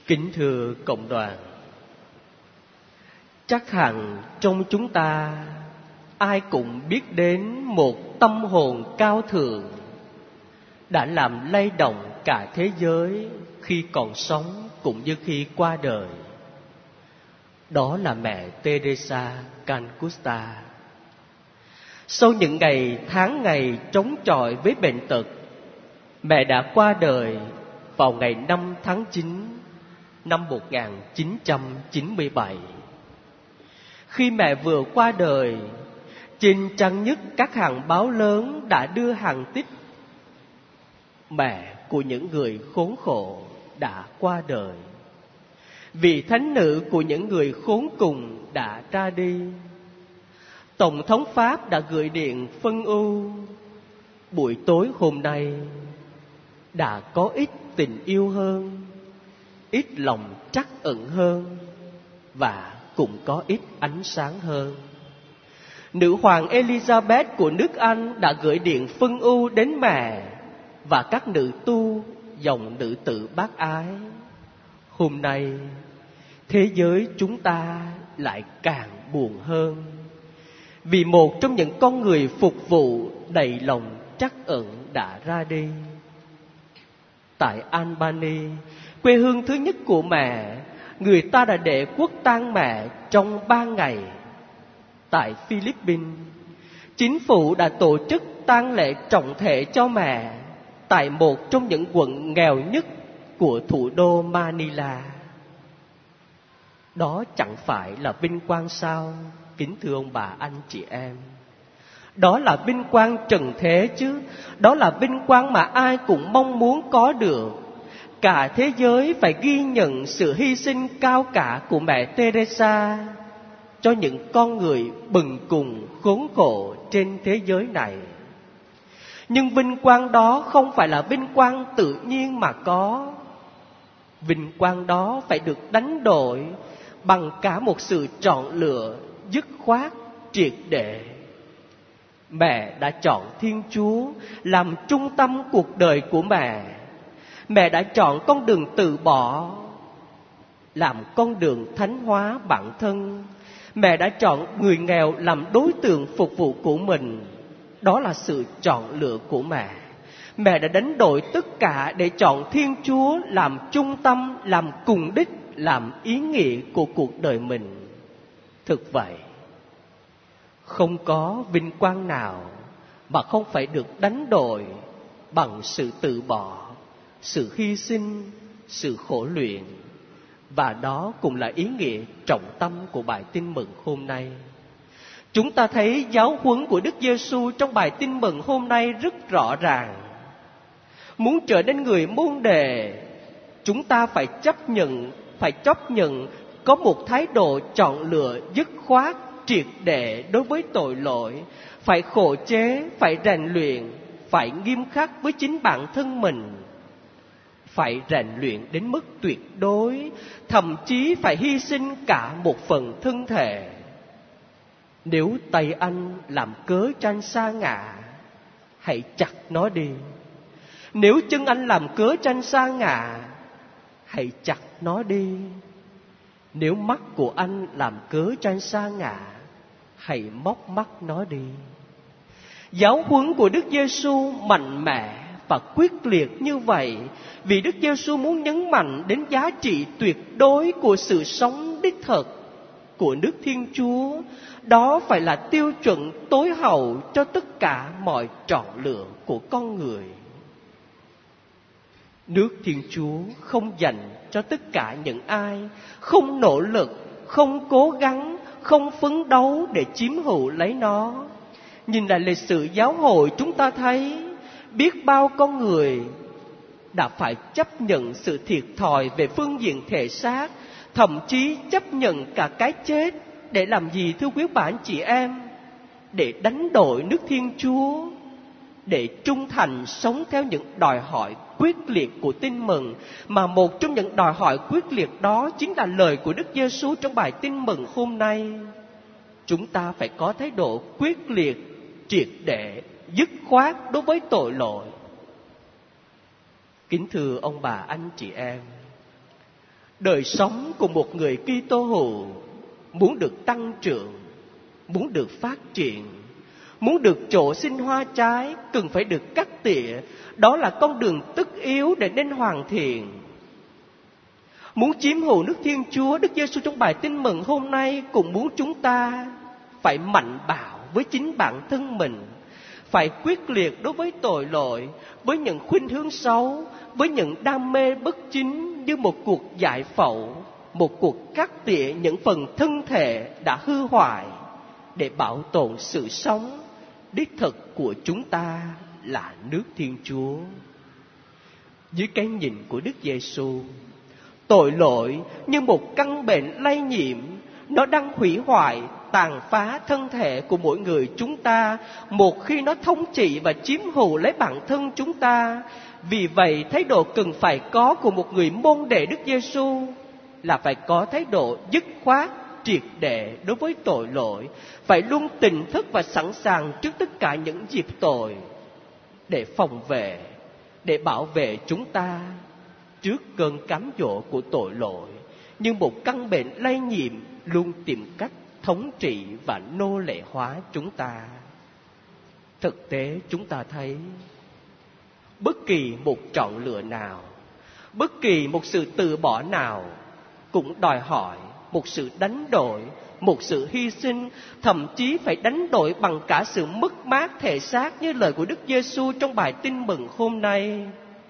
Kính thưa cộng đoàn, chắc hẳn trong chúng ta ai cũng biết đến một tâm hồn cao thượng đã làm lay động cả thế giới khi còn sống cũng như khi qua đời. Đó là mẹ Teresa Calcutta. Sau những ngày tháng ngày chống chọi với bệnh tật, mẹ đã qua đời vào ngày 5 tháng 9 năm 1997. Khi mẹ vừa qua đời, trên trang nhất các hàng báo lớn đã đưa hàng tích: mẹ của những người khốn khổ đã qua đời, vị thánh nữ của những người khốn cùng đã ra đi. Tổng thống Pháp đã gửi điện phân ưu: buổi tối hôm nay đã có ít tình yêu hơn, ít lòng trắc ẩn hơn, và cũng có ít ánh sáng hơn. Nữ hoàng Elizabeth của nước Anh đã gửi điện phân ưu đến mẹ và các nữ tu dòng nữ tử bác ái. Hôm nay, thế giới chúng ta lại càng buồn hơn, vì một trong những con người phục vụ đầy lòng trắc ẩn đã ra đi. Tại Albany, quê hương thứ nhất của mẹ, người ta đã để quốc tang mẹ trong 3 ngày. Tại Philippines, chính phủ đã tổ chức tang lễ trọng thể cho mẹ tại một trong những quận nghèo nhất của thủ đô Manila. Đó chẳng phải là vinh quang sao, kính thưa ông bà anh chị em? Đó là vinh quang trần thế chứ. Đó là vinh quang mà ai cũng mong muốn có được. Cả thế giới phải ghi nhận sự hy sinh cao cả của mẹ Teresa cho những con người bần cùng khốn khổ trên thế giới này. Nhưng vinh quang đó không phải là vinh quang tự nhiên mà có. Vinh quang đó phải được đánh đổi bằng cả một sự chọn lựa dứt khoát, triệt để. Mẹ đã chọn Thiên Chúa làm trung tâm cuộc đời của mẹ. Mẹ đã chọn con đường từ bỏ làm con đường thánh hóa bản thân. Mẹ đã chọn người nghèo làm đối tượng phục vụ của mình. Đó là sự chọn lựa của mẹ. Mẹ đã đánh đổi tất cả để chọn Thiên Chúa làm trung tâm, làm cùng đích, làm ý nghĩa của cuộc đời mình. Thực vậy, không có vinh quang nào mà không phải được đánh đổi bằng sự từ bỏ, sự hy sinh, sự khổ luyện. Và đó cũng là ý nghĩa trọng tâm của bài tin mừng hôm nay. Chúng ta thấy giáo huấn của Đức Giêsu trong bài tin mừng hôm nay rất rõ ràng. Muốn trở nên người môn đệ, chúng ta phải chấp nhận có một thái độ chọn lựa dứt khoát, triệt để đối với tội lỗi, phải khổ chế, phải rèn luyện, phải nghiêm khắc với chính bản thân mình, phải rèn luyện đến mức tuyệt đối, thậm chí phải hy sinh cả một phần thân thể. Nếu tay anh làm cớ cho anh sa ngã, hãy chặt nó đi. Nếu chân anh làm cớ cho anh sa ngã, hãy chặt nó đi. Nếu mắt của anh làm cớ cho anh sa ngã, hãy móc mắt nó đi. Giáo huấn của Đức Giêsu mạnh mẽ và quyết liệt như vậy, vì Đức Giêsu muốn nhấn mạnh đến giá trị tuyệt đối của sự sống đích thực của nước Thiên Chúa. Đó phải là tiêu chuẩn tối hậu cho tất cả mọi chọn lựa của con người. Nước Thiên Chúa không dành cho tất cả những ai không nỗ lực, không cố gắng, không phấn đấu để chiếm hữu lấy nó. Nhìn lại lịch sử giáo hội, chúng ta thấy biết bao con người đã phải chấp nhận sự thiệt thòi về phương diện thể xác, thậm chí chấp nhận cả cái chết. Để làm gì thưa quý bà anh chị em? Để đánh đổi nước Thiên Chúa, để trung thành sống theo những đòi hỏi quyết liệt của tin mừng. Mà một trong những đòi hỏi quyết liệt đó chính là lời của Đức Giêsu trong bài tin mừng hôm nay. Chúng ta phải có thái độ quyết liệt, triệt để, dứt khoát đối với tội lỗi. Kính thưa ông bà anh chị em, Đời sống của một người Kitô hữu muốn được tăng trưởng, muốn được phát triển, muốn được chỗ sinh hoa trái, cần phải được cắt tỉa. Đó là con đường tất yếu để nên hoàn thiện. Muốn chiếm hữu nước Thiên Chúa, Đức Giêsu trong bài Tin Mừng hôm nay cũng muốn chúng ta phải mạnh bạo với chính bản thân mình, phải quyết liệt đối với tội lỗi, với những khuynh hướng xấu, với những đam mê bất chính, như một cuộc giải phẫu, một cuộc cắt tỉa những phần thân thể đã hư hoại để bảo tồn sự sống đích thực của chúng ta là nước Thiên Chúa. Dưới cái nhìn của Đức Giêsu, tội lỗi như một căn bệnh lây nhiễm, nó đang hủy hoại, tàn phá thân thể của mỗi người chúng ta một khi nó thống trị và chiếm hữu lấy bản thân chúng ta. Vì vậy, thái độ cần phải có của một người môn đệ Đức Giêsu là phải có thái độ dứt khoát, triệt để đối với tội lỗi, phải luôn tỉnh thức và sẵn sàng trước tất cả những dịp tội để phòng vệ, để bảo vệ chúng ta trước cơn cám dỗ của tội lỗi, như một căn bệnh lây nhiễm luôn tìm cách thống trị và nô lệ hóa chúng ta. Thực tế chúng ta thấy, bất kỳ một chọn lựa nào, bất kỳ một sự từ bỏ nào cũng đòi hỏi một sự đánh đổi, một sự hy sinh, thậm chí phải đánh đổi bằng cả sự mất mát thể xác, như lời của Đức Giêsu trong bài Tin Mừng hôm nay.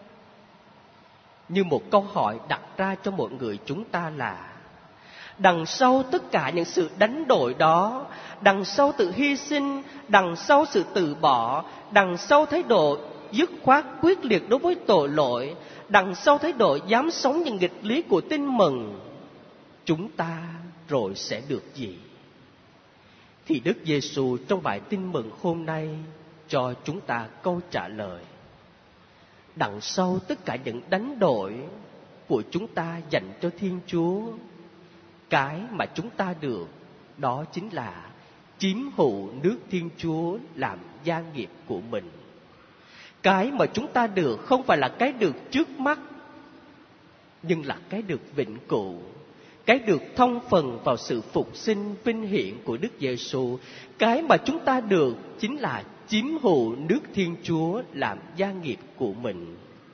Như một câu hỏi đặt ra cho mọi người chúng ta là, đằng sau tất cả những sự đánh đổi đó, đằng sau sự hy sinh, đằng sau sự từ bỏ, đằng sau thái độ dứt khoát quyết liệt đối với tội lỗi, đằng sau thái độ dám sống những nghịch lý của Tin Mừng, chúng ta rồi sẽ được gì? Thì Đức Giêsu trong bài Tin Mừng hôm nay cho chúng ta câu trả lời. Đằng sau tất cả những đánh đổi của chúng ta dành cho Thiên Chúa, cái mà chúng ta được đó chính là chiếm hữu nước Thiên Chúa làm gia nghiệp của mình. Cái mà chúng ta được không phải là cái được trước mắt, nhưng là cái được vĩnh cửu, cái được thông phần vào sự phục sinh vinh hiển của Đức Giêsu. Cái mà chúng ta được chính là chiếm hữu nước Thiên Chúa làm gia nghiệp của mình.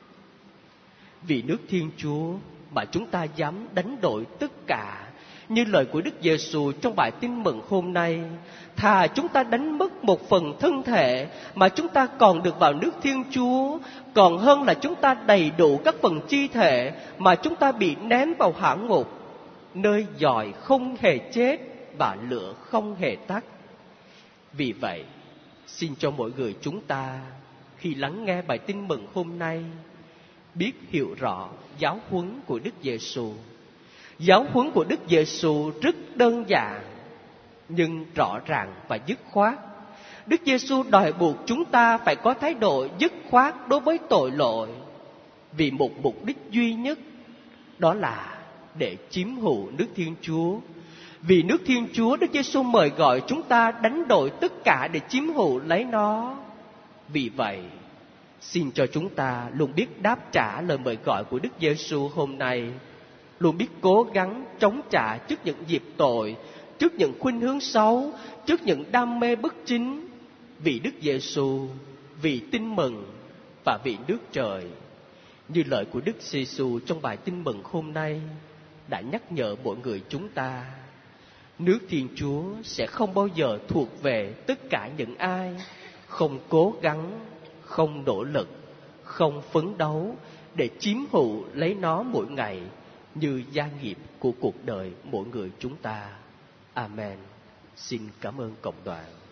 Vì nước Thiên Chúa mà chúng ta dám đánh đổi tất cả, như lời của Đức Giêsu trong bài Tin Mừng hôm nay, thà chúng ta đánh mất một phần thân thể mà chúng ta còn được vào nước Thiên Chúa, còn hơn là chúng ta đầy đủ các phần chi thể mà chúng ta bị ném vào hỏa ngục, nơi giòi không hề chết và lửa không hề tắt. Vì vậy, xin cho mỗi người chúng ta khi lắng nghe bài Tin Mừng hôm nay biết hiểu rõ giáo huấn của Đức Giêsu. Giáo huấn của Đức Giêsu rất đơn giản nhưng rõ ràng và dứt khoát. Đức Giêsu đòi buộc chúng ta phải có thái độ dứt khoát đối với tội lỗi vì một mục đích duy nhất, đó là để chiếm hữu nước Thiên Chúa. Vì nước Thiên Chúa, Đức Giêsu mời gọi chúng ta đánh đổi tất cả để chiếm hữu lấy nó. Vì vậy, xin cho chúng ta luôn biết đáp trả lời mời gọi của Đức Giêsu hôm nay, luôn biết cố gắng chống trả trước những dịp tội, trước những khuynh hướng xấu, trước những đam mê bất chính, vì Đức Giêsu, vì Tin Mừng và vì nước trời. Như lời của Đức Giêsu trong bài Tin Mừng hôm nay đã nhắc nhở mọi người chúng ta, nước Thiên Chúa sẽ không bao giờ thuộc về tất cả những ai không cố gắng, không nỗ lực, không phấn đấu để chiếm hữu lấy nó mỗi ngày như gia nghiệp của cuộc đời mỗi người chúng ta. Amen. Xin cảm ơn cộng đoàn.